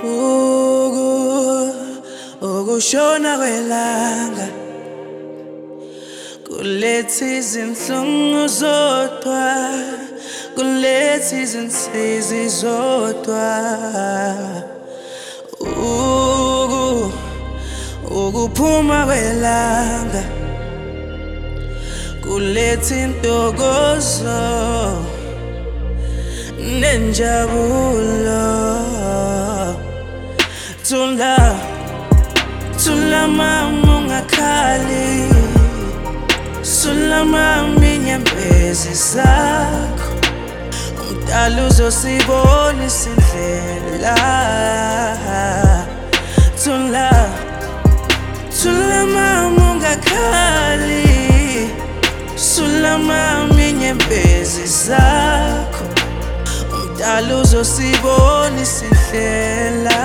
Ukushona kwelanga kuletha izinhlungu zodwa, kuletha izinsizi zodwa. Ukuphuma kwelanga kuletha intokozo nenjabulo. Thula mama ungakhali, sulama inyembezi zakho, umdala uzosibonisa indlela. Thula mama ungakhali, sulama inyembezi zakho, umdala uzosibonisa indlela.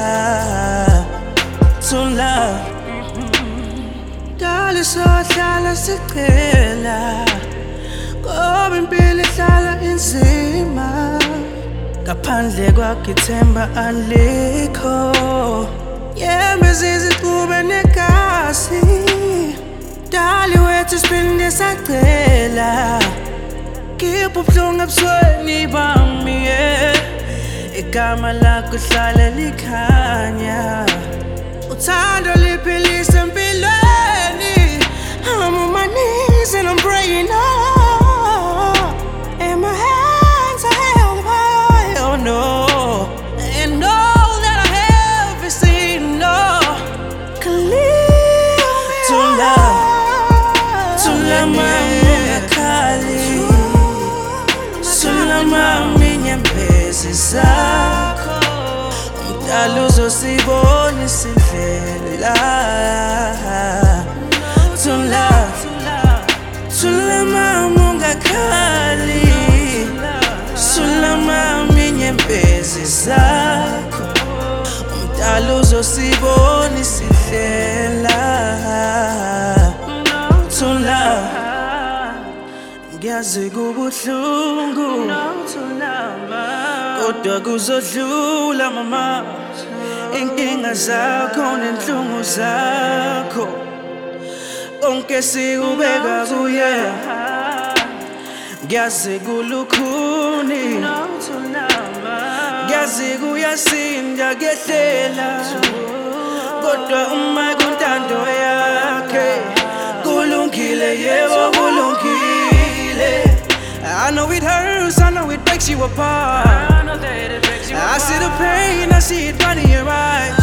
Dale sohlala sicela, ngoba impilo ihlala inzima, ngaphandle kwakho ithemba alikho. Nyembezi zixube negazi, dali wethu siphinde sacela, khipha ubuhlungu ebusweni bami, igama lakho lihlale likhanya, uthando liphilisa empilweni. I'm on my knees and I'm praying, and my hands are held high, oh no, and all that I have is seen, no. Thula ungakhali, sulama inyembezi zakho, umdala uzosibonisa indlela. Thula mama ungakhali, sulama inyembezi zakho, umdala uzosibonisa indlela. Ngiyazi kubuhlungu, kodwa kuzodlula mama, inkinga zakho nenhlungu zakho, konke sikubeka kuye. Ngiyazi kulukhuni, ngiyazi kuyasinda kuyehlela, kodwa uma kuntando yakhe kulungile, yebo kulungile. I know it hurts, I know it breaks you apart, I see the pain, I see it right in your eyes.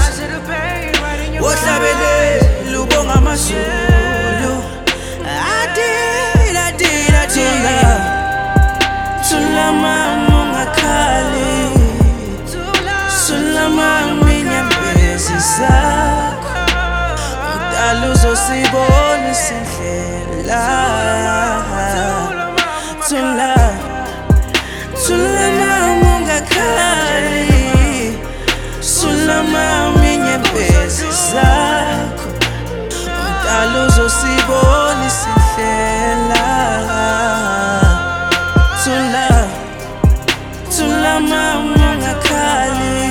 Wahlabele lubonga amazulu, I did. Thula mama ungakhali, sulama inyembezi zakho, umdala uzosibonisa indlela. Thula mama ungakhali, sulama inyembezi zakho, umdala uzosibonisa indlela. Thula mama ungakhali,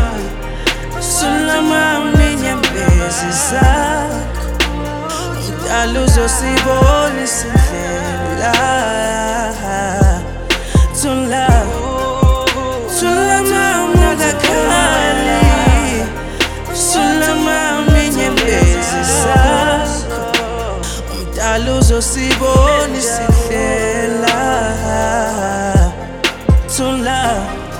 sulama inyembezi zakho, umdala uzosibonisa indlela. Thula mama ungakhali, sulama inyembezi zakho, umdala uzosibonisa indlela.